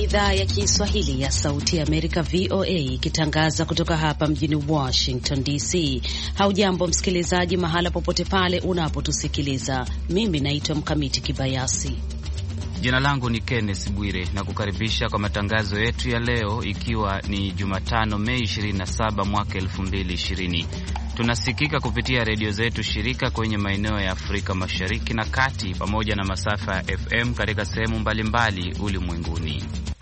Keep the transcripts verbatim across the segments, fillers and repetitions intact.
idhaa ya Kiswahili ya Sauti ya Amerika V O A ikitangaza kutoka hapa mjini Washington D C. Haujambo msikilizaji mahala popote pale unapotusikiliza. Mimi naitwa Mkamiti Kibayasi. Jina langu ni Kenneth Bwire na kukaribisha kwa matangazo yetu ya leo, ikiwa ni Jumatano Mei ishirini na saba mwaka elfu mbili ishirini. Tunasikika kupitia redio zetu shirika kwenye maeneo ya Afrika Mashariki na Kati pamoja na masafa ya F M katika sehemu mbalimbali ulimwenguni.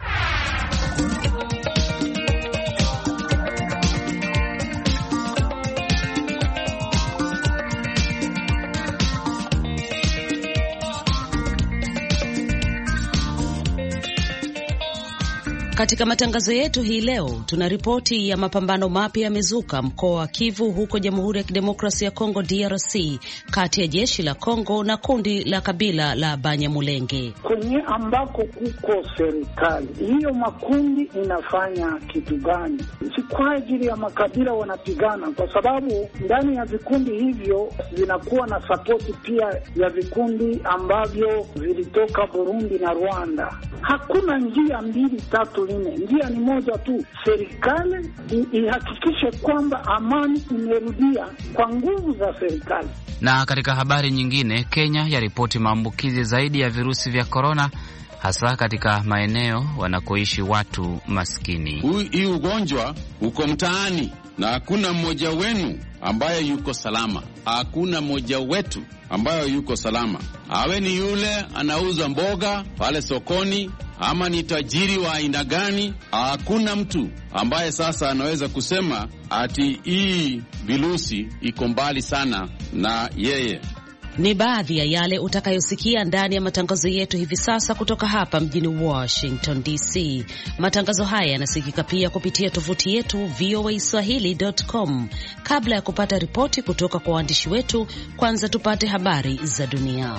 Katika matangazo yetu hii leo tuna ripoti ya mapambano mapya yamezuka mkoa wa Kivu huko Jamhuri ya Kidemokrasia ya Kongo D R C kati ya jeshi la Kongo na kundi la kabila la Banyamulenge. Kwenye ambako kuko serikali, hiyo makundi inafanya kitu gani? Si kwa ajili ya makabila wanapigana, kwa sababu ndani ya vikundi hivyo vinakuwa na sapoti pia ya vikundi ambavyo vilitoka Burundi na Rwanda. Hakuna njia mbili tatu nne, njia ni moja tu. Serikali ihakikishe kwamba amani imerudia kwa nguvu za serikali. Na katika habari nyingine, Kenya yaripoti maambukizi zaidi ya virusi vya korona, hasa katika maeneo wanakoishi watu maskini. Hii ugonjwa uko mtaani na hakuna mmoja wenu ambaye yuko salama. Hakuna mmoja wetu ambaye yuko salama. Awe ni yule anauza mboga pale sokoni, ama ni tajiri wa aina gani, hakuna mtu ambaye sasa anaweza kusema ati hii virusi iko mbali sana na yeye. Ni baadhi ya yale utakayosikia ndani ya matangazo yetu hivi sasa kutoka hapa mjini Washington D C. Matangazo haya yanasikika pia kupitia tovuti yetu V O A Swahili dot com. Kabla ya kupata ripoti kutoka kwa waandishi wetu, kwanza tupate habari za dunia.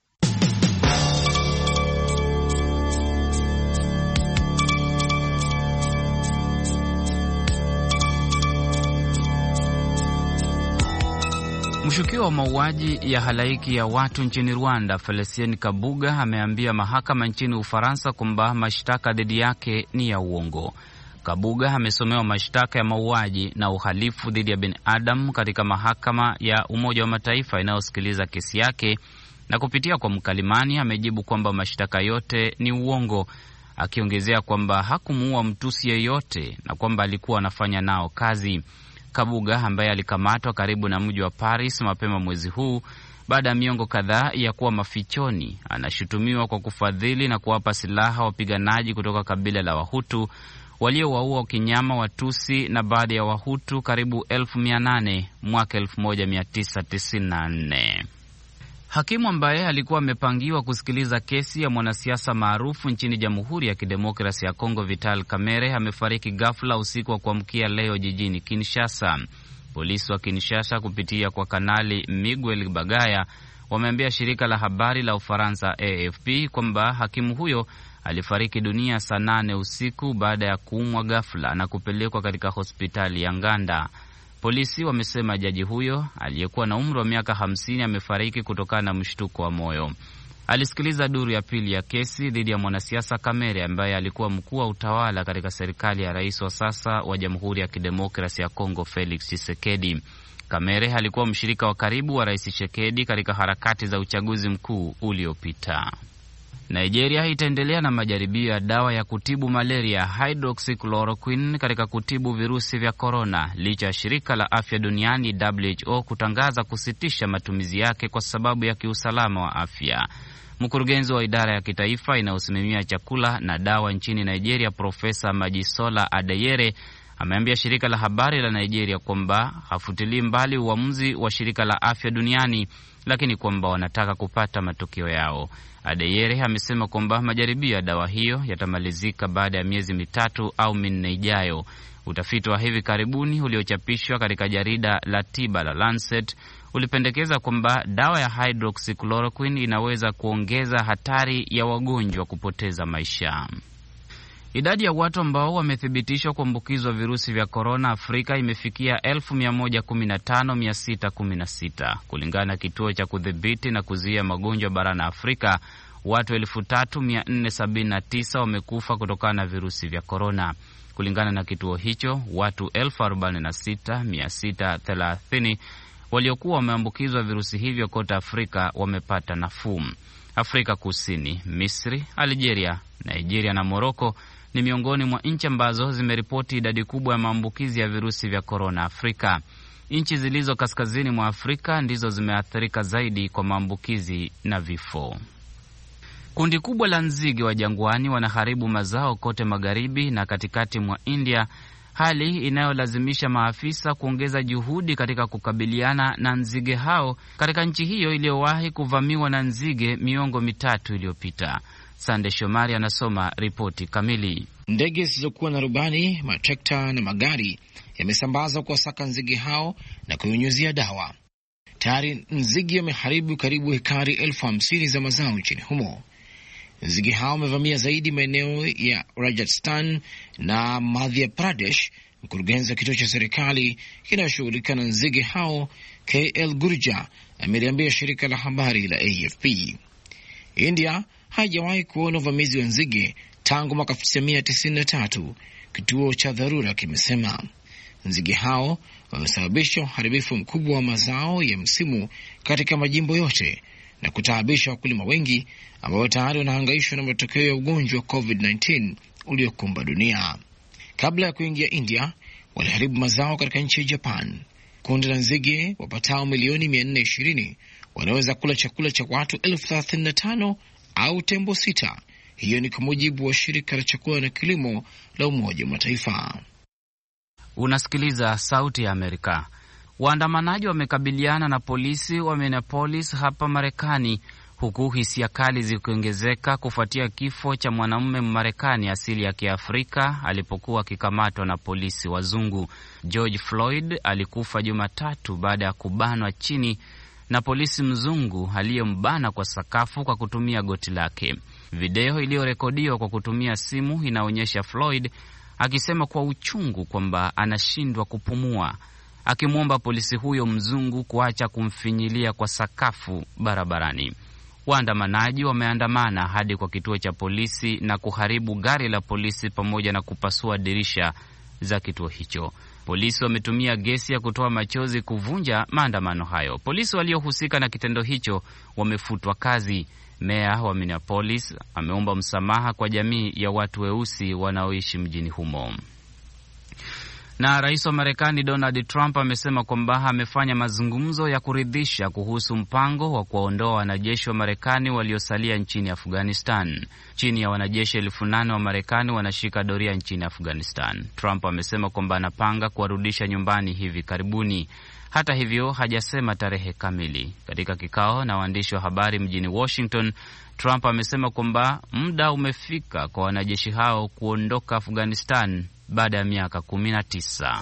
Mshukiwa wa mauaji ya halaiki ya watu nchini Rwanda, Felicien Kabuga, ameambia mahakama nchini Ufaransa kwamba mashtaka dhidi yake ni ya uongo. Kabuga amesomewa mashtaka ya mauaji na uhalifu dhidi ya binadamu katika mahakama ya Umoja wa Mataifa inayosikiliza kesi yake, na kupitia kwa mkalimani amejibu kwamba mashtaka yote ni uongo, akiongezea kwamba hakumuua mtusi yeyote na kwamba alikuwa anafanya nao kazi. Kabuga ambaye alikamatwa karibu na mji wa Paris mapema mwezi huu baada ya miongo kadhaa ya kuwa mafichoni, anashutumiwa kwa kufadhili na kuwapa silaha wapiganaji kutoka kabila la Wahutu waliowaua kinyama Watusi na baadhi ya Wahutu karibu elfu mia nane mwaka elfu moja mia tisa tisini na nne. Hakimu ambaye alikuwa amepangiwa kusikiliza kesi ya mwanasiasa maarufu nchini Jamhuri ya Kidemokrasia ya Kongo Vital Kamerhe amefariki ghafla usiku wa kuamkia leo jijini Kinshasa. Polisi wa Kinshasa kupitia kwa kanali Miguel Bagaya wameambia shirika la habari la Ufaransa A F P kwamba hakimu huyo alifariki dunia saa nane usiku baada ya kuumwa ghafla na kupelekwa katika hospitali ya Nganda. Polisi wamesema jaji huyo aliyekuwa na umri wa miaka hamsini amefariki kutokana na mshtuko wa moyo. Alisikiliza duru ya pili ya kesi dhidi ya mwanasiasa Kamerhe ambaye alikuwa mkuu wa utawala katika serikali ya rais wa sasa wa Jamhuri ya Kidemokrasia ya Kongo Felix Tshisekedi. Kamerhe alikuwa mshirika wa karibu wa rais Tshisekedi katika harakati za uchaguzi mkuu uliopita. Nigeria itaendelea na majaribio ya dawa ya kutibu malaria hydroxychloroquine katika kutibu virusi vya korona, licha ya shirika la afya duniani W H O kutangaza kusitisha matumizi yake kwa sababu ya kiusalama wa afya. Mkurugenzi wa idara ya kitaifa inayosimamia chakula na dawa nchini Nigeria, Profesa Majisola Adeyere, ameambia shirika la habari la Nigeria kwamba hafutilii mbali uamuzi wa shirika la afya duniani, lakini kwamba wanataka kupata matokeo yao. Adeyere amesema kwamba majaribio ya dawa hiyo yatamalizika baada ya miezi mitatu au minne ijayo. Utafiti wa hivi karibuni uliochapishwa katika jarida la tiba la Lancet ulipendekeza kwamba dawa ya hydroxychloroquine inaweza kuongeza hatari ya wagonjwa kupoteza maisha. Idadi ya watu ambao wamethibitishwa kuambukizwa virusi vya korona Afrika imefikia elfu mia moja kumi na tano mia sita kumi na sita kulingana na kituo cha kudhibiti na kuzuia magonjwa barani Afrika. Watu elfu tatu mia nne sabini na tisa wamekufa kutokana na virusi vya korona. Kulingana na kituo hicho, watu elfu arobaini na sita mia sita thelathini waliokuwa wameambukizwa virusi hivyo kote Afrika wamepata nafuu. Afrika Kusini, Misri, Algeria, Nigeria na Moroko ni miongoni mwa nchi ambazo zimeripoti idadi kubwa ya maambukizi ya virusi vya korona Afrika. Nchi zilizo kaskazini mwa Afrika ndizo zimeathirika zaidi kwa maambukizi na vifo. Kundi kubwa la nzige wa jangwani wanaharibu mazao kote magharibi na katikati mwa India, hali inayolazimisha maafisa kuongeza juhudi katika kukabiliana na nzige hao katika nchi hiyo iliyowahi kuvamiwa na nzige miongo mitatu iliyopita. Sande Shomari anasoma ripoti kamili. Ndege zilizokuwa na rubani, matrekta na magari yamesambazwa kuwasaka nzige hao na kunyunyuzia dawa. Tayari nzige wameharibu karibu hekari elfu hamsini za mazao nchini humo. Nzige hao wamevamia zaidi maeneo ya Rajasthan na Madhya Pradesh. Mkurugenzi wa kituo cha serikali kinayoshughulika na nzige hao K L Gurja ameliambia shirika la habari la A F P. India haijawahi kuona uvamizi wa nzige tangu mwaka elfu tisa mia tisini na tatu, kituo cha dharura kimesema. Nzige hao wamesababisha uharibifu mkubwa wa mazao ya msimu katika majimbo yote na kutaabisha wakulima wengi ambao tayari wanahangaishwa na matokeo ya ugonjwa wa COVID nineteen uliokumba dunia. Kabla ya kuingia India, waliharibu mazao katika nchi ya Japan. Kundi la nzige wapatao milioni mia nne ishirini wanaweza kula chakula cha watu elfu thelathini na tano au tembo sita. Hiyo ni kwa mujibu wa shirika la chakula na kilimo la Umoja wa Mataifa. Unasikiliza Sauti ya Amerika. Waandamanaji wamekabiliana na polisi wa Minneapolis hapa Marekani, huku hisia kali zikiongezeka kufuatia kifo cha mwanamume Mmarekani asili ya Kiafrika alipokuwa akikamatwa na polisi wazungu. George Floyd alikufa Jumatatu baada ya kubanwa chini na polisi mzungu aliyembana kwa sakafu kwa kutumia goti lake. Video iliyorekodiwa kwa kutumia simu inaonyesha Floyd akisema kwa uchungu kwamba anashindwa kupumua, akimwomba polisi huyo mzungu kuacha kumfinyilia kwa sakafu barabarani. Waandamanaji wameandamana hadi kwa kituo cha polisi na kuharibu gari la polisi pamoja na kupasua dirisha za kituo hicho. Polisi wametumia gesi ya kutoa machozi kuvunja maandamano hayo. Polisi waliohusika na kitendo hicho wamefutwa kazi. Meya wa Minneapolis ameomba msamaha kwa jamii ya watu weusi wanaoishi mjini humo. Na rais wa Marekani Donald Trump amesema kwamba amefanya mazungumzo ya kuridhisha kuhusu mpango wa kuwaondoa wanajeshi wa Marekani waliosalia nchini Afghanistan. Chini ya wanajeshi elfu nane wa Marekani wanashika doria nchini Afghanistan. Trump amesema kwamba anapanga kuwarudisha nyumbani hivi karibuni. Hata hivyo hajasema tarehe kamili. Katika kikao na waandishi wa habari mjini Washington, Trump amesema kwamba muda umefika kwa wanajeshi hao kuondoka Afghanistan baada ya miaka kumi na tisa.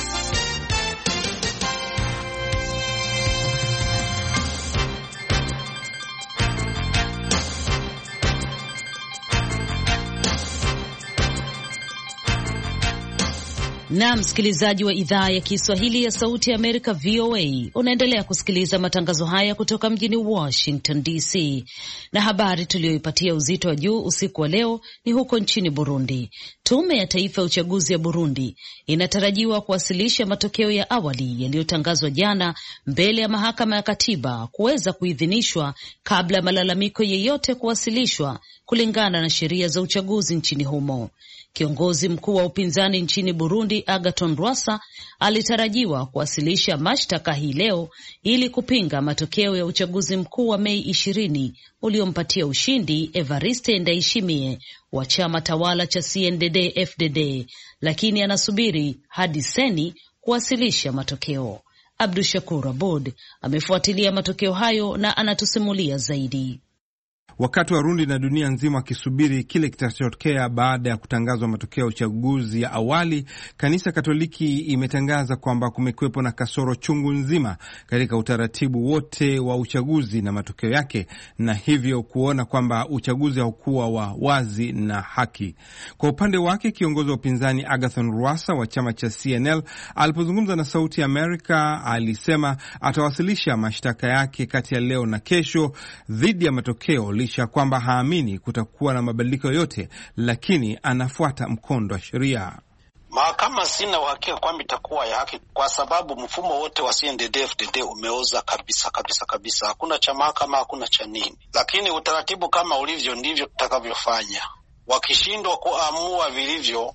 Na msikilizaji wa idhaa ya Kiswahili ya Sauti ya Amerika V O A, unaendelea kusikiliza matangazo haya kutoka mjini Washington D C. Na habari tuliyoipatia uzito wa juu usiku wa leo ni huko nchini Burundi. Tume ya Taifa ya Uchaguzi ya Burundi inatarajiwa kuwasilisha matokeo ya awali yaliyotangazwa jana mbele ya Mahakama ya Katiba kuweza kuidhinishwa kabla ya malalamiko yeyote kuwasilishwa kulingana na sheria za uchaguzi nchini humo. Kiongozi mkuu wa upinzani nchini Burundi Agathon Rwasa alitarajiwa kuwasilisha mashtaka hii leo ili kupinga matokeo ya uchaguzi mkuu wa Mei ishirini uliompatia ushindi Evariste Ndayishimiye wa chama tawala cha C N D D F D D, lakini anasubiri hadi Seni kuwasilisha matokeo. Abdushakur Abud amefuatilia matokeo hayo na anatusimulia zaidi. Wakati Warundi na dunia nzima wakisubiri kile kitachotokea baada ya kutangazwa matokeo ya uchaguzi ya awali, Kanisa Katoliki imetangaza kwamba kumekuwepo na kasoro chungu nzima katika utaratibu wote wa uchaguzi na matokeo yake, na hivyo kuona kwamba uchaguzi haukuwa wa wazi na haki. Kwa upande wake, kiongozi wa upinzani Agathon Rwasa wa chama cha C N L alipozungumza na Sauti ya Amerika alisema atawasilisha mashtaka yake kati ya leo na kesho dhidi ya matokeo licha kwamba haamini kutakuwa na mabadiliko yoyote, lakini anafuata mkondo wa sheria. Mahakama sina uhakika kwamba itakuwa ya haki, kwa sababu mfumo wote wa C N D D F D D umeoza kabisa kabisa kabisa. Hakuna cha mahakama, hakuna cha nini, lakini utaratibu kama ulivyo ndivyo tutakavyofanya. Wakishindwa kuamua vilivyo,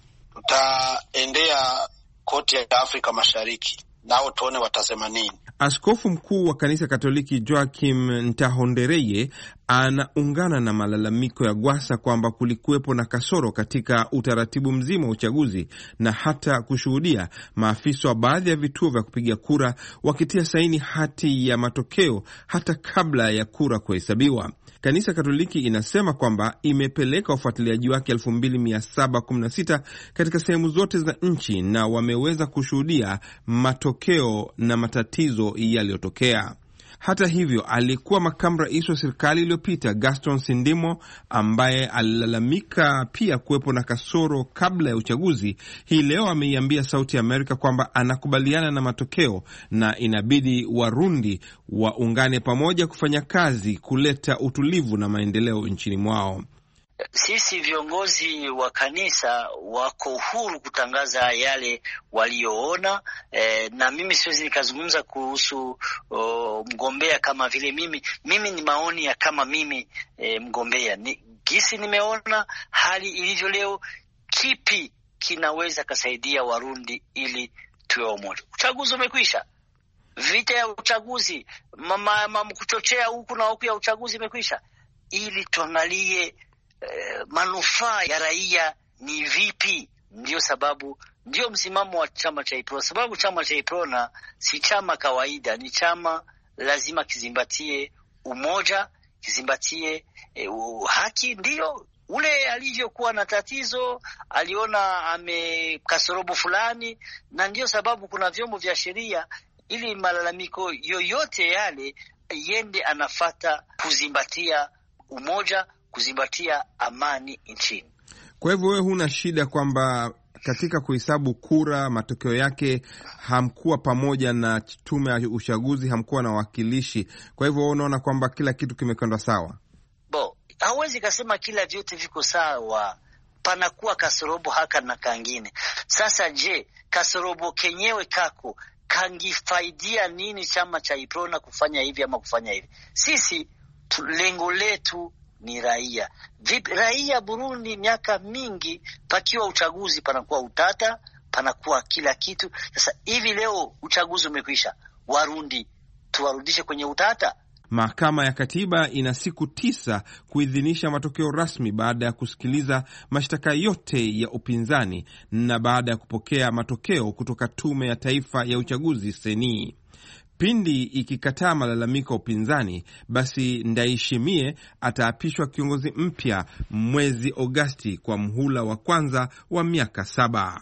tutaendea koti ya Afrika Mashariki, nao tuone watasema nini. Askofu mkuu wa kanisa Katoliki Joachim Ntahondereye anaungana na malalamiko ya Gwasa kwamba kulikuwepo na kasoro katika utaratibu mzima wa uchaguzi na hata kushuhudia maafisa wa baadhi ya vituo vya kupiga kura wakitia saini hati ya matokeo hata kabla ya kura kuhesabiwa. Kanisa Katoliki inasema kwamba imepeleka ufuatiliaji wake elfu mbili mia saba kumi na sita katika sehemu zote za nchi na wameweza kushuhudia matokeo na matatizo yaliyotokea. Hata hivyo, alikuwa makamu rais wa serikali iliyopita Gaston Sindimo, ambaye alilalamika pia kuwepo na kasoro kabla ya uchaguzi, hii leo ameiambia Sauti ya Amerika kwamba anakubaliana na matokeo na inabidi Warundi waungane pamoja kufanya kazi kuleta utulivu na maendeleo nchini mwao. Sisi viongozi wa kanisa wako huru kutangaza yale walioona, e, na mimi siwezi nikazungumza kuhusu o, mgombea kama vile mimi mimi ni maoni ya kama mimi e, mgombea ni gisi nimeona hali ilivyo leo, kipi kinaweza kasaidia Warundi ili tuwe umoja. Uchaguzi umekwisha, vita ya uchaguzi, mama, mama kuchochea huku na huku ya uchaguzi imekwisha, ili tuangalie Uh, manufaa ya raia ni vipi. Ndio sababu, ndio msimamo wa chama cha Iprona, sababu chama cha Iprona si chama kawaida, ni chama lazima kizimbatie umoja, kizimbatie uh, haki. Ndio ule alivyokuwa na tatizo, aliona amekasorobo fulani, na ndio sababu kuna vyombo vya sheria ili malalamiko yoyote yale yende anafata kuzimbatia umoja, kuzimbatia amani nchini. Kwa hivyo wewe huna shida kwamba katika kuhesabu kura matokeo yake hamkuwa pamoja na tume ya uchaguzi, hamkuwa na wakilishi, kwa hivyo unaona kwamba kila kitu kimekwenda sawa? Bo, hawezi kasema kila vyote viko sawa, panakuwa kasorobo haka na kangine. Sasa je, kasorobo kenyewe kako kangifaidia nini chama cha Iprona kufanya hivi ama kufanya hivi? Sisi lengo letu ni raia. Vipi raia Burundi? Miaka mingi pakiwa uchaguzi panakuwa utata, panakuwa kila kitu. Sasa hivi leo uchaguzi umekwisha, Warundi tuwarudishe kwenye utata? Mahakama ya Katiba ina siku tisa kuidhinisha matokeo rasmi baada ya kusikiliza mashtaka yote ya upinzani na baada ya kupokea matokeo kutoka Tume ya Taifa ya Uchaguzi Seni. Pindi ikikataa malalamiko ya upinzani, basi Ndayishimiye ataapishwa kiongozi mpya mwezi Agosti kwa mhula wa kwanza wa miaka saba.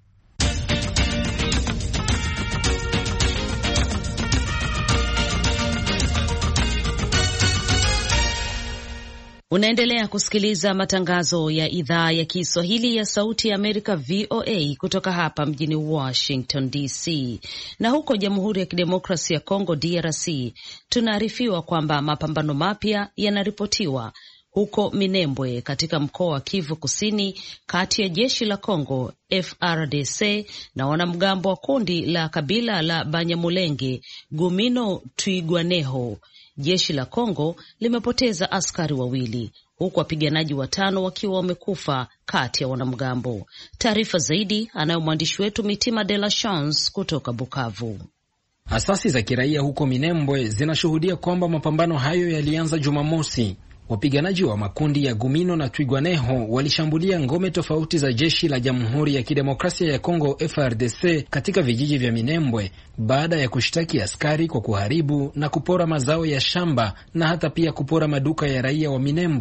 Unaendelea kusikiliza matangazo ya idhaa ya Kiswahili ya Sauti ya Amerika V O A kutoka hapa mjini Washington D C. Na huko Jamhuri ya Kidemokrasia ya Kongo D R C, tunaarifiwa kwamba mapambano mapya yanaripotiwa huko Minembwe katika mkoa wa Kivu Kusini kati ya jeshi la Kongo F R D C na wanamgambo wa kundi la kabila la Banyamulenge Gumino Twigwaneho. Jeshi la Kongo limepoteza askari wawili huku wapiganaji watano wakiwa wamekufa kati ya wanamgambo. Taarifa zaidi anayo mwandishi wetu Mitima de la Chance kutoka Bukavu. Asasi za kiraia huko Minembwe zinashuhudia kwamba mapambano hayo yalianza Jumamosi. Wapiganaji wa makundi ya Gumino na Twigwaneho walishambulia ngome tofauti za jeshi la Jamhuri ya Kidemokrasia ya Kongo F R D C katika vijiji vya Minembwe baada ya kushtaki askari kwa kuharibu na kupora mazao ya shamba na hata pia kupora maduka ya raia wa Minembwe.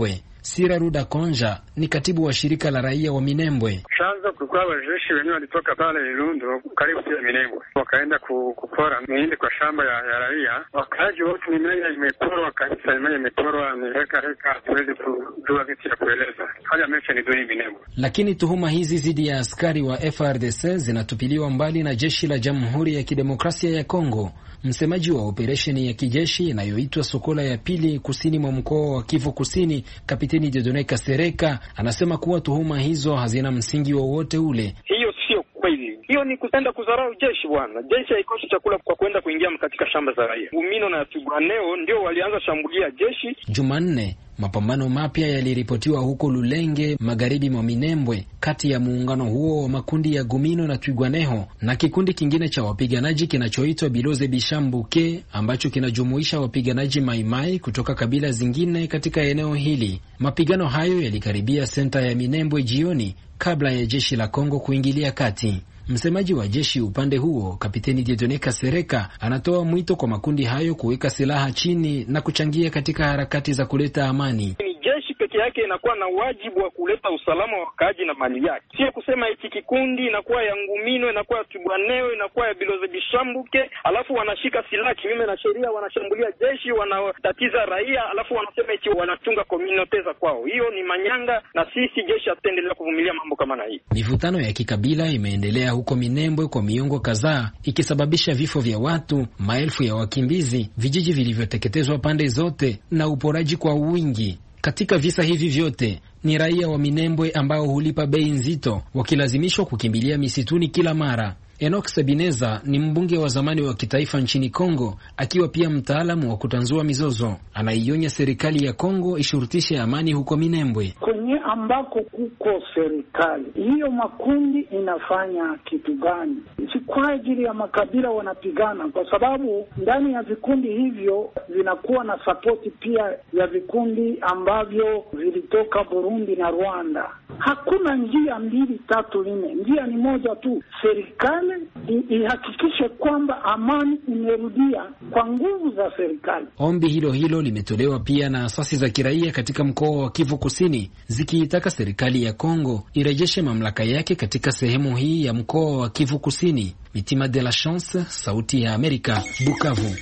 Sira Ruda Konja ni katibu wa shirika la raia wa Minembwe. Chanzo kulikuwa wajeshi wenyewe walitoka pale Ilundo karibu ya Minembwe, wakaenda kupora mahindi kwa shamba ya, ya raia. Wakaaji wote mimea imeporwa kabisa, mimea imeporwa, ni heka heka, hatuwezi kujua kitu cha kueleza. Hali mecha ni duni Minembwe. Lakini tuhuma hizi dhidi ya askari wa F A R D C zinatupiliwa mbali na jeshi la Jamhuri ya Kidemokrasia ya Kongo. Msemaji wa operesheni ya kijeshi inayoitwa Sokola ya pili kusini mwa mkoa wa Kivu Kusini, Kapiteni Dieudonne Kasereka, anasema kuwa tuhuma hizo hazina msingi wowote ule. Hiyo sio kweli. Hiyo ni kutenda kudharau jeshi bwana. Jeshi haikosi chakula kwa kwenda kuingia katika shamba za raia. Gumino na Twirwaneho ndio walianza shambulia jeshi. Jumanne, mapambano mapya yaliripotiwa huko Lulenge, magharibi mwa Minembwe, kati ya muungano huo wa makundi ya Gumino na Twirwaneho na kikundi kingine cha wapiganaji kinachoitwa Biloze Bishambuke, ambacho kinajumuisha wapiganaji Maimai kutoka kabila zingine katika eneo hili. Mapigano hayo yalikaribia senta ya Minembwe jioni kabla ya jeshi la Kongo kuingilia kati. Msemaji wa jeshi upande huo, Kapiteni Dieudonne Kasereka, anatoa mwito kwa makundi hayo kuweka silaha chini na kuchangia katika harakati za kuleta amani. Jeshi peke yake inakuwa na wajibu wa kuleta usalama wa wakaaji na mali yake. Sio kusema eti kikundi inakuwa ya Ngumino, inakuwa ya Twirwaneho, inakuwa ya Biloze Bishambuke, alafu wanashika silaha kinyume na sheria, wanashambulia jeshi, wanatatiza raia, alafu wanasema eti wanachunga community za kwao. Hiyo ni manyanga, na sisi jeshi hataendelea kuvumilia mambo kama na hii. Mivutano ya kikabila imeendelea huko Minembwe kwa miongo kadhaa, ikisababisha vifo vya watu, maelfu ya wakimbizi, vijiji vilivyoteketezwa pande zote na uporaji kwa wingi. Katika visa hivi vyote ni raia wa Minembwe ambao hulipa bei nzito, wakilazimishwa kukimbilia misituni kila mara. Enoch Sebineza ni mbunge wa zamani wa kitaifa nchini Kongo, akiwa pia mtaalamu wa kutanzua mizozo. Anaionya serikali ya Kongo ishurutishe amani huko Minembwe. Kwenye ambako kuko serikali, hiyo makundi inafanya kitu gani? Si kwa ajili ya makabila wanapigana, kwa sababu ndani ya vikundi hivyo vinakuwa na sapoti pia ya vikundi ambavyo vilitoka Burundi na Rwanda. Hakuna njia mbili tatu nne, njia ni moja tu. Serikali ihakikishe kwamba amani imerudia kwa nguvu za serikali. Ombi hilo hilo limetolewa pia na asasi za kiraia katika mkoa wa Kivu Kusini, zikiitaka serikali ya Kongo irejeshe mamlaka yake katika sehemu hii ya mkoa wa Kivu Kusini. Mitima de la Chance, Sauti ya Amerika, Bukavu.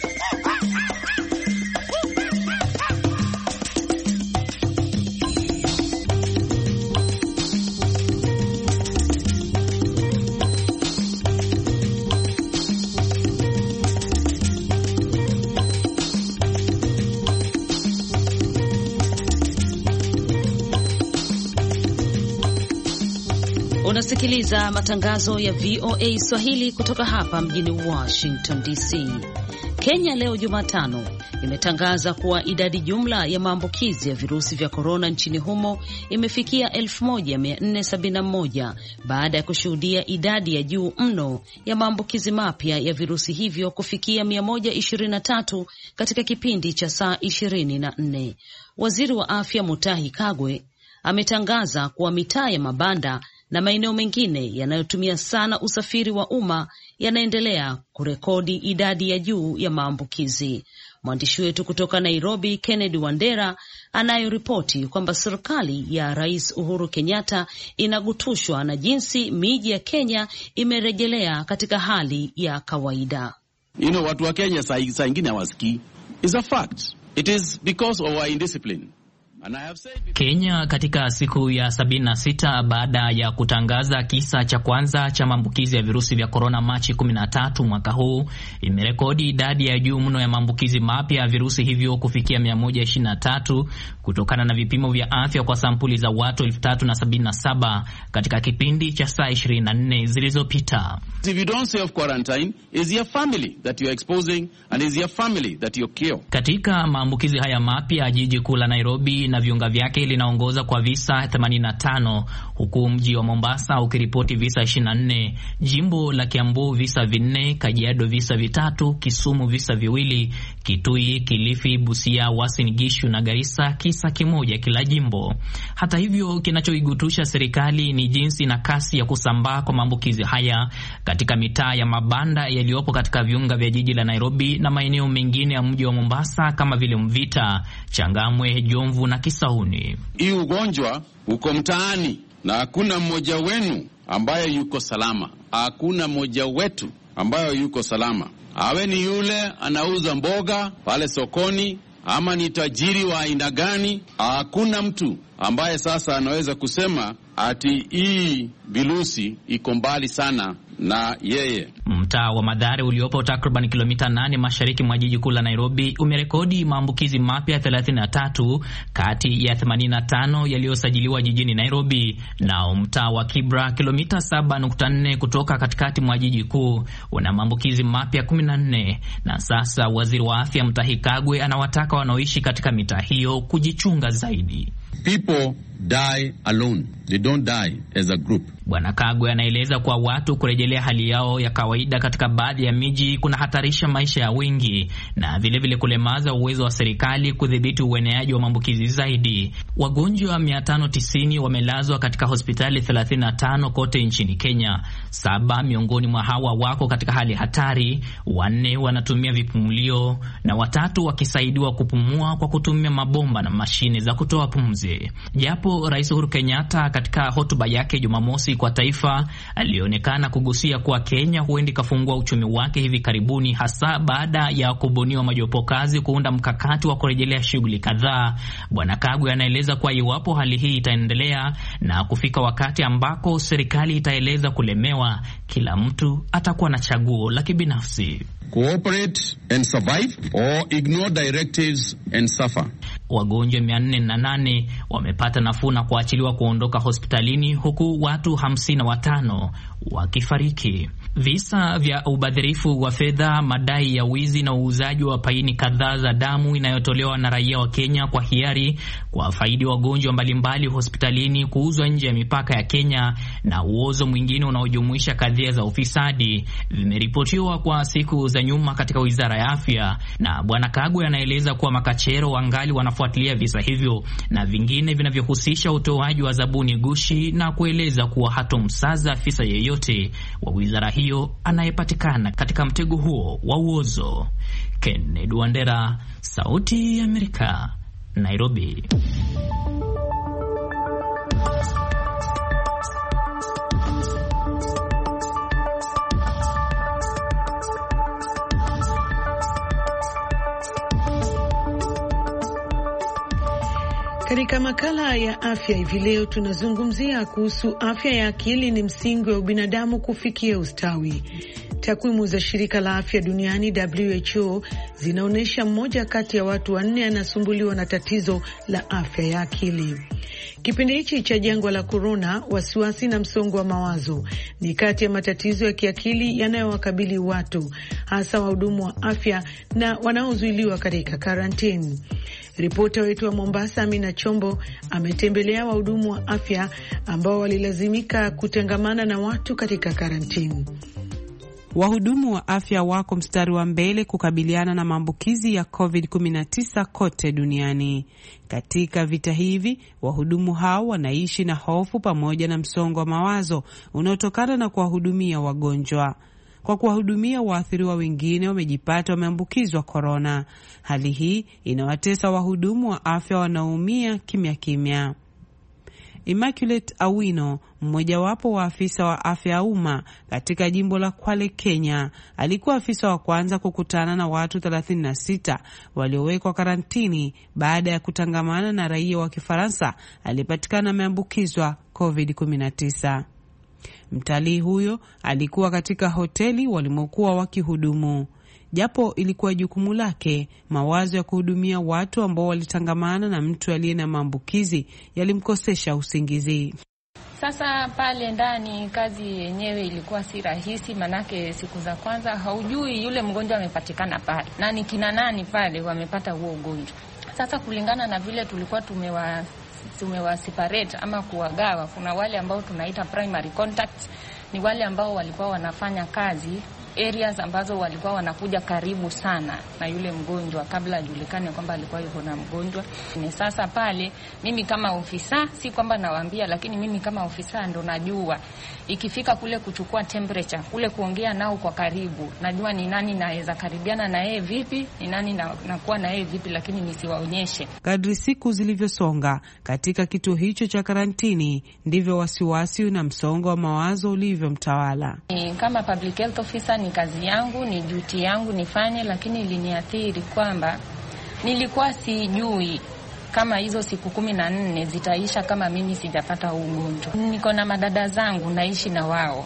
Unasikiliza matangazo ya V O A Swahili kutoka hapa mjini Washington D C. Kenya leo Jumatano imetangaza kuwa idadi jumla ya maambukizi ya virusi vya korona nchini humo imefikia elfu moja mia nne sabini na moja baada ya kushuhudia idadi ya juu mno ya maambukizi mapya ya virusi hivyo kufikia mia moja ishirini na tatu katika kipindi cha saa ishirini na nne. Waziri wa Afya Mutahi Kagwe ametangaza kuwa mitaa ya mabanda na maeneo mengine yanayotumia sana usafiri wa umma yanaendelea kurekodi idadi ya juu ya maambukizi. Mwandishi wetu kutoka Nairobi, Kennedy Wandera, anayoripoti kwamba serikali ya Rais Uhuru Kenyatta inagutushwa na jinsi miji ya Kenya imerejelea katika hali ya kawaida. You know, watu wa Kenya saa saa ingine hawasikii. It's a fact. It is because of our indiscipline. Kenya katika siku ya sabini na sita baada ya kutangaza kisa cha kwanza cha maambukizi ya virusi vya korona Machi kumi na tatu mwaka huu, imerekodi idadi ya juu mno ya maambukizi mapya ya virusi hivyo kufikia mia moja ishirini na tatu kutokana na vipimo vya afya kwa sampuli za watu elfu tatu na sabini na saba katika kipindi cha saa ishirini na nne zilizopita. If you don't self quarantine, is your family that you're exposing and is your family that you're curing. Katika maambukizi haya mapya, jiji kuu la Nairobi na viunga vyake linaongoza kwa visa themanini na tano huku mji wa Mombasa ukiripoti visa ishirini na nne, jimbo la Kiambu visa vinne, Kajiado visa vitatu, Kisumu visa viwili, Kitui, Kilifi, Busia, Uasin Gishu na Garissa kisa kimoja kila jimbo. Hata hivyo, kinachoigutusha serikali ni jinsi na kasi ya kusambaa kwa maambukizi haya katika mitaa ya mabanda yaliyopo katika viunga vya jiji la Nairobi na maeneo mengine ya mji wa Mombasa kama vile Mvita, Changamwe, Jomvu na Kisauni. Hii ugonjwa uko mtaani na hakuna mmoja wenu ambaye yuko salama. Hakuna mmoja wetu ambaye yuko salama. Awe ni yule anauza mboga pale sokoni ama ni tajiri wa aina gani, hakuna mtu ambaye sasa anaweza kusema ati hii virusi iko mbali sana na yeye. Mtaa wa Mathare uliopo takriban kilomita nane mashariki mwa jiji kuu la Nairobi umerekodi maambukizi mapya thelathini na tatu kati ya themanini na tano yaliyosajiliwa jijini Nairobi. Na mtaa wa Kibra, kilomita saba nukta nne kutoka katikati mwa jiji kuu, una maambukizi mapya kumi na nne. Na sasa waziri wa afya Mutahi Kagwe anawataka wanaoishi katika mitaa hiyo kujichunga zaidi. People die alone. They don't die as a group. Bwana Kagwe anaeleza kwa watu kurejelea hali yao ya kawaida katika baadhi ya miji kuna hatarisha maisha ya wengi na vile vile kulemaza uwezo wa serikali kudhibiti ueneaji wa maambukizi zaidi. Wagonjwa mia tano tisini wamelazwa katika hospitali thelathini na tano kote nchini Kenya. Saba miongoni mwa hawa wako katika hali hatari, wanne wanatumia vipumulio na watatu wakisaidiwa kupumua kwa kutumia mabomba na mashine za kutoa pumzi. Japo Rais Uhuru Kenyatta katika hotuba yake Jumamosi kwa taifa alionekana kugusia kuwa Kenya huenda kafungua uchumi wake hivi karibuni, hasa baada ya kubuniwa majopo kazi kuunda mkakati wa kurejelea shughuli kadhaa. Bwana Kagwe anaeleza kuwa iwapo hali hii itaendelea na kufika wakati ambako serikali itaeleza kulemewa, kila mtu atakuwa na chaguo la kibinafsi: cooperate and survive or ignore directives and suffer. Wagonjwa mia nne na nane wamepata nafuu na kuachiliwa kuondoka hospitalini, huku watu hamsini na watano wakifariki. Visa vya ubadhirifu wa fedha, madai ya wizi na uuzaji wa paini kadhaa za damu inayotolewa na raia wa Kenya kwa hiari kwa faidi wagonjwa mbalimbali hospitalini, kuuzwa nje ya mipaka ya Kenya na uozo mwingine unaojumuisha kadhia za ufisadi vimeripotiwa kwa siku za nyuma katika Wizara ya Afya. Na Bwana Kagwe anaeleza kuwa makachero wangali wanafuatilia visa hivyo na vingine vinavyohusisha utoaji wa zabuni gushi, na kueleza kuwa hatomsaza afisa yeyote wa wizara hiyo anayepatikana katika mtego huo wa uozo. Kennedy Wandera, Sauti ya Amerika, Nairobi. Katika makala ya afya hivi leo tunazungumzia kuhusu afya ya akili ni msingi wa binadamu kufikia ustawi. Takwimu za shirika la afya duniani W H O zinaonyesha mmoja kati ya watu wanne anasumbuliwa na tatizo la afya ya akili. Kipindi hichi cha jangwa la corona, wasiwasi na msongo wa mawazo ni kati ya matatizo ya kiakili yanayowakabili watu, hasa wahudumu wa afya na wanaozuiliwa katika karantini. Ripota wetu wa Mombasa Amina Chombo ametembelea wahudumu wa afya ambao walilazimika kutangamana na watu katika karantini. Wahudumu wa afya wako mstari wa mbele kukabiliana na maambukizi ya covid kumi na tisa kote duniani. Katika vita hivi, wahudumu hao wanaishi na hofu pamoja na msongo wa mawazo unaotokana na kuwahudumia wagonjwa. Kwa kuwahudumia waathiriwa wengine wamejipata wameambukizwa korona. Hali hii inawatesa wahudumu wa afya wanaoumia kimya kimya. Immaculate Awino, mmojawapo wa afisa wa afya ya umma katika jimbo la Kwale, Kenya, alikuwa afisa wa kwanza kukutana na watu thelathini na sita waliowekwa karantini baada ya kutangamana na raia wa Kifaransa aliyepatikana ameambukizwa covid kumi na tisa. Mtalii huyo alikuwa katika hoteli walimokuwa wakihudumu. Japo ilikuwa jukumu lake, mawazo ya kuhudumia watu ambao walitangamana na mtu aliye na maambukizi yalimkosesha usingizi. Sasa pale ndani kazi yenyewe ilikuwa si rahisi, manake siku za kwanza haujui yule mgonjwa amepatikana pale nani kina nani pale wamepata huo ugonjwa. Sasa kulingana na vile tulikuwa tumewa tumewaseparate ama kuwagawa. Kuna wale ambao tunaita primary contacts, ni wale ambao walikuwa wanafanya kazi areas ambazo walikuwa wanakuja karibu sana na yule mgonjwa kabla ajulikane kwamba alikuwa yuko na mgonjwa. Ni sasa pale mimi kama ofisa, si kwamba nawaambia, lakini mimi kama ofisa ndo najua ikifika kule kuchukua temperature, kule kuongea nao kwa karibu, najua ni nani naweza karibiana na yeye vipi, ni nani na nakuwa na yeye vipi, lakini nisiwaonyeshe. Kadri siku zilivyosonga katika kituo hicho cha karantini, ndivyo wasiwasi na msongo wa mawazo ulivyomtawala. Kama public health officer ni kazi yangu, ni duty yangu nifanye, lakini iliniathiri kwamba nilikuwa sijui kama hizo siku kumi na nne zitaisha kama mimi sijapata ugonjwa. Niko na madada zangu naishi na wao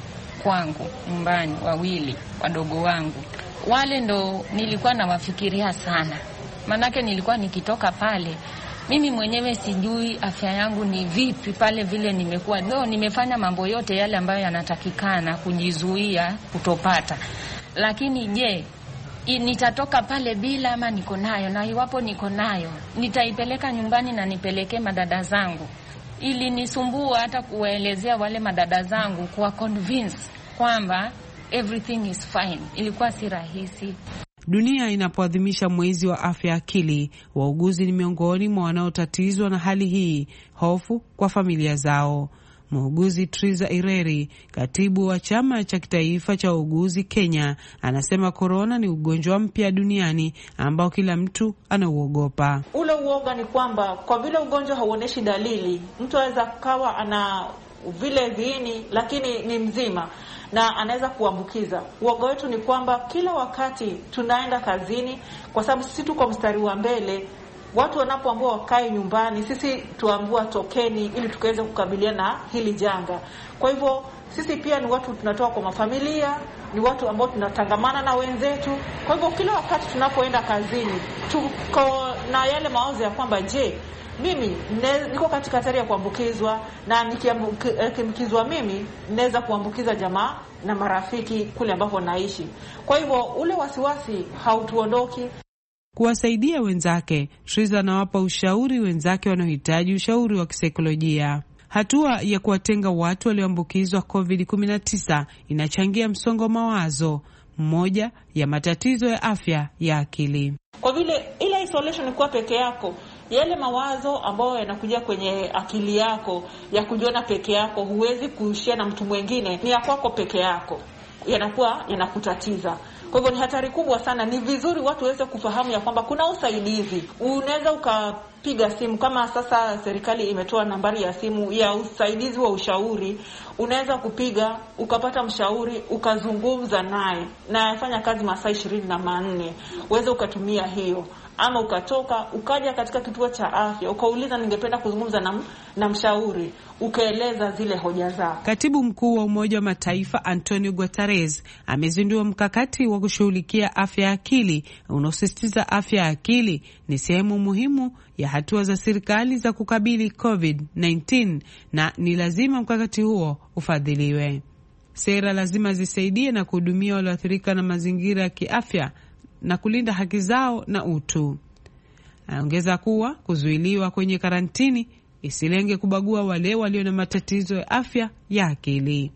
kwangu nyumbani, wawili wadogo wangu. Wale ndo nilikuwa nawafikiria sana. Manake nilikuwa nikitoka pale mimi mwenyewe sijui afya yangu ni vipi pale vile nimekuwa. No, nimefanya mambo yote yale ambayo yanatakikana kujizuia kutopata. Lakini je, nitatoka pale bila ama niko nayo? Na iwapo niko nayo, nitaipeleka nyumbani na nipelekee madada zangu? Ili nisumbua hata kuwaelezea wale madada zangu, kuwa convince kwamba everything is fine. Ilikuwa si rahisi. Dunia inapoadhimisha mwezi wa afya akili, wauguzi ni miongoni mwa wanaotatizwa na hali hii, hofu kwa familia zao. Muuguzi Triza Ireri, katibu wa chama cha kitaifa cha uuguzi Kenya, anasema korona ni ugonjwa mpya duniani ambao kila mtu anauogopa. Ule uoga ni kwamba kwa vile ugonjwa hauoneshi dalili, mtu anaweza kawa ana vile viini lakini ni mzima na anaweza kuambukiza. Uoga wetu ni kwamba kila wakati tunaenda kazini, kwa sababu sisi tuko mstari wa mbele. Watu wanapoambiwa wakae nyumbani, sisi tuambiwa tokeni ili tukaweze kukabiliana na hili janga. Kwa hivyo sisi pia ni watu tunatoka kwa mafamilia, ni watu ambao tunatangamana na wenzetu. Kwa hivyo kila wakati tunapoenda kazini tuko na yale mawazo ya kwamba je, mimi niko katika hatari ya kuambukizwa, na nikiambukizwa mimi naweza kuambukiza jamaa na marafiki kule ambapo naishi. Kwa hivyo ule wasiwasi hautuondoki. Kuwasaidia wenzake, Triza anawapa ushauri wenzake wanaohitaji ushauri wa kisaikolojia. Hatua ya kuwatenga watu walioambukizwa covid kumi na tisa inachangia msongo wa mawazo, mmoja ya matatizo ya afya ya akili. Kwa vile ile isolation ni kuwa peke yako, yale mawazo ambayo yanakuja kwenye akili yako ya kujiona peke yako, huwezi kuishia na mtu mwingine, ni ya kwako peke yako, yanakuwa yanakutatiza. Kwa hivyo ni hatari kubwa sana. Ni vizuri watu waweze kufahamu ya kwamba kuna usaidizi. Unaweza ukapiga simu, kama sasa serikali imetoa nambari ya simu ya usaidizi wa ushauri. Unaweza kupiga ukapata mshauri, ukazungumza naye, na yafanya kazi masaa ishirini na manne. Uweze ukatumia hiyo, ama ukatoka ukaja katika kituo cha afya ukauliza ningependa kuzungumza na, na mshauri, ukaeleza zile hoja zako. Katibu mkuu wa Umoja wa Mataifa Antonio Guterres amezindua mkakati wa kushughulikia afya ya akili unaosisitiza afya ya akili ni sehemu muhimu ya hatua za serikali za kukabili covid kumi na tisa, na ni lazima mkakati huo ufadhiliwe. Sera lazima zisaidie na kuhudumia walioathirika na mazingira ya kiafya na kulinda haki zao na utu. Anaongeza kuwa kuzuiliwa kwenye karantini isilenge kubagua wale walio na matatizo ya afya ya akili.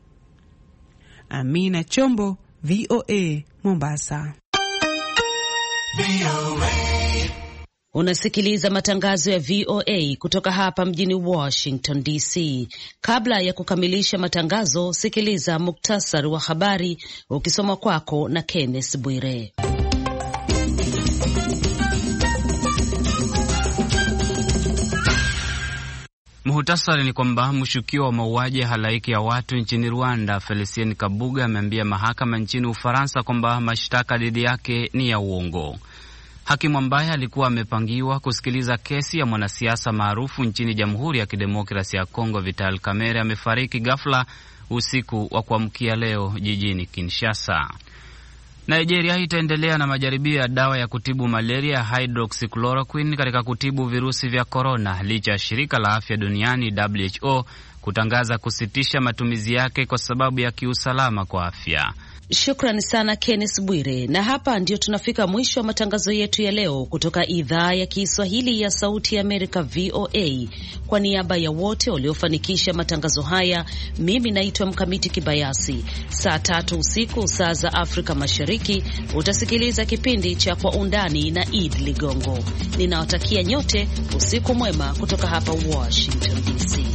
Amina Chombo, V O A, Mombasa. V O A. Unasikiliza matangazo ya V O A kutoka hapa mjini Washington D C. Kabla ya kukamilisha matangazo, sikiliza muktasari wa habari ukisoma kwako na Kenneth Bwire. Muhtasari ni kwamba mshukiwa wa mauaji ya halaiki ya watu nchini Rwanda, Felicien Kabuga, ameambia mahakama nchini Ufaransa kwamba mashtaka dhidi yake ni ya uongo. Hakimu ambaye alikuwa amepangiwa kusikiliza kesi ya mwanasiasa maarufu nchini Jamhuri ya Kidemokrasia ya Kongo, Vital Kamerhe, amefariki ghafla usiku wa kuamkia leo jijini Kinshasa. Nigeria itaendelea na majaribio ya dawa ya kutibu malaria ya hydroxychloroquine katika kutibu virusi vya korona, licha ya shirika la afya duniani W H O kutangaza kusitisha matumizi yake kwa sababu ya kiusalama kwa afya. Shukrani sana Kenneth Bwire, na hapa ndio tunafika mwisho wa matangazo yetu ya leo kutoka idhaa ya Kiswahili ya Sauti ya Amerika V O A. Kwa niaba ya wote waliofanikisha matangazo haya, mimi naitwa Mkamiti Kibayasi. Saa tatu usiku saa za Afrika Mashariki utasikiliza kipindi cha Kwa Undani na Id Ligongo. Ninawatakia nyote usiku mwema kutoka hapa Washington D C.